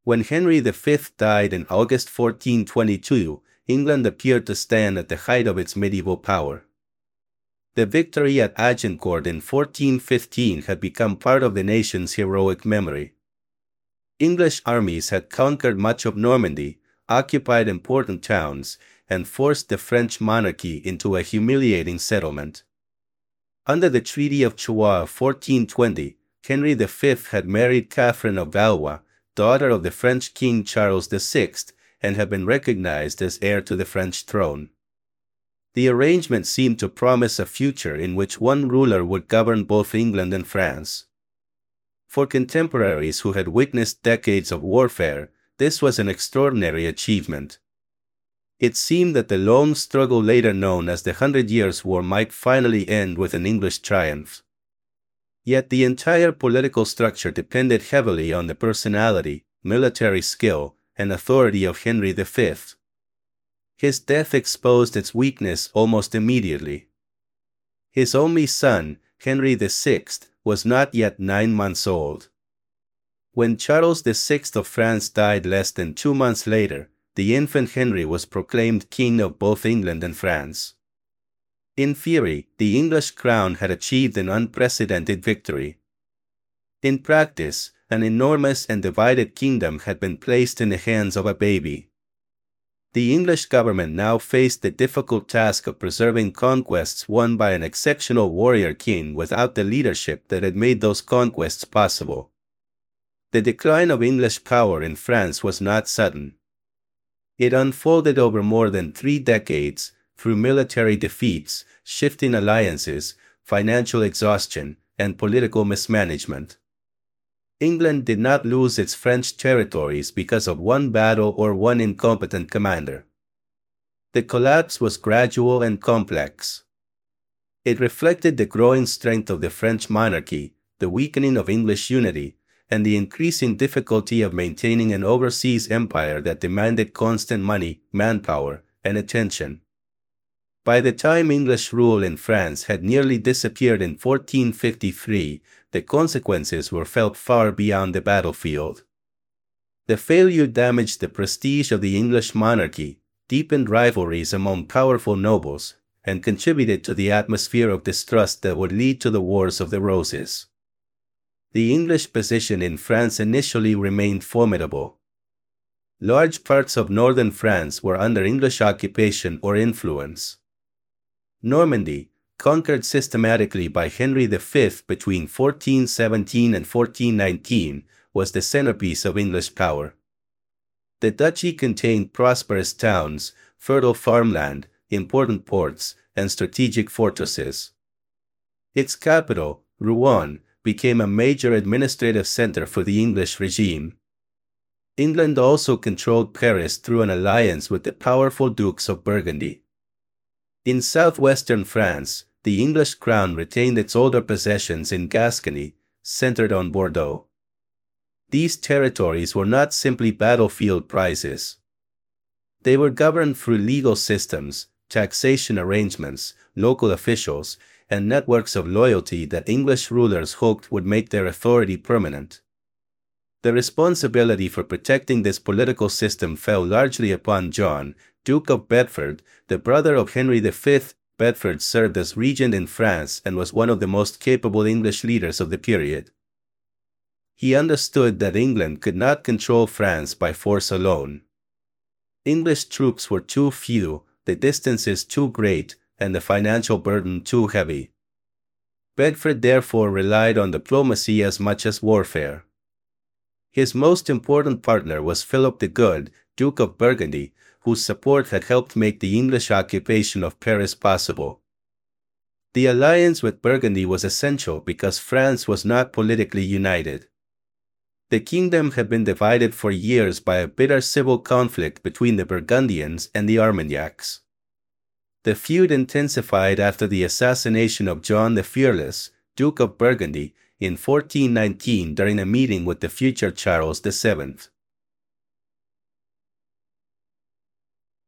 When Henry V died in August 1422, England appeared to stand at the height of its medieval power. The victory at Agincourt in 1415 had become part of the nation's heroic memory. English armies had conquered much of Normandy, occupied important towns, and forced the French monarchy into a humiliating settlement. Under the Treaty of Troyes of 1420, Henry V had married Catherine of Valois, daughter of the French King Charles VI, and had been recognized as heir to the French throne. The arrangement seemed to promise a future in which one ruler would govern both England and France. For contemporaries who had witnessed decades of warfare, this was an extraordinary achievement. It seemed that the long struggle later known as the 100 Years' War might finally end with an English triumph. Yet the entire political structure depended heavily on the personality, military skill, and authority of Henry V. His death exposed its weakness almost immediately. His only son, Henry VI, was not yet 9 months old. When Charles VI of France died less than 2 months later, the infant Henry was proclaimed king of both England and France. In theory, the English crown had achieved an unprecedented victory. In practice, an enormous and divided kingdom had been placed in the hands of a baby. The English government now faced the difficult task of preserving conquests won by an exceptional warrior king without the leadership that had made those conquests possible. The decline of English power in France was not sudden. It unfolded over more than 3 decades, through military defeats, shifting alliances, financial exhaustion, and political mismanagement. England did not lose its French territories because of one battle or one incompetent commander. The collapse was gradual and complex. It reflected the growing strength of the French monarchy, the weakening of English unity, and the increasing difficulty of maintaining an overseas empire that demanded constant money, manpower, and attention. By the time English rule in France had nearly disappeared in 1453, the consequences were felt far beyond the battlefield. The failure damaged the prestige of the English monarchy, deepened rivalries among powerful nobles, and contributed to the atmosphere of distrust that would lead to the Wars of the Roses. The English position in France initially remained formidable. Large parts of northern France were under English occupation or influence. Normandy, conquered systematically by Henry V between 1417 and 1419, was the centerpiece of English power. The duchy contained prosperous towns, fertile farmland, important ports, and strategic fortresses. Its capital, Rouen, became a major administrative center for the English regime. England also controlled Paris through an alliance with the powerful Dukes of Burgundy. In southwestern France, the English crown retained its older possessions in Gascony, centered on Bordeaux. These territories were not simply battlefield prizes. They were governed through legal systems, taxation arrangements, local officials, and networks of loyalty that English rulers hoped would make their authority permanent. The responsibility for protecting this political system fell largely upon John, Duke of Bedford, the brother of Henry V. Bedford served as regent in France and was one of the most capable English leaders of the period. He understood that England could not control France by force alone. English troops were too few, the distances too great, and the financial burden too heavy. Bedford therefore relied on diplomacy as much as warfare. His most important partner was Philip the Good, Duke of Burgundy, whose support had helped make the English occupation of Paris possible. The alliance with Burgundy was essential because France was not politically united. The kingdom had been divided for years by a bitter civil conflict between the Burgundians and the Armagnacs. The feud intensified after the assassination of John the Fearless, Duke of Burgundy, in 1419 during a meeting with the future Charles VII.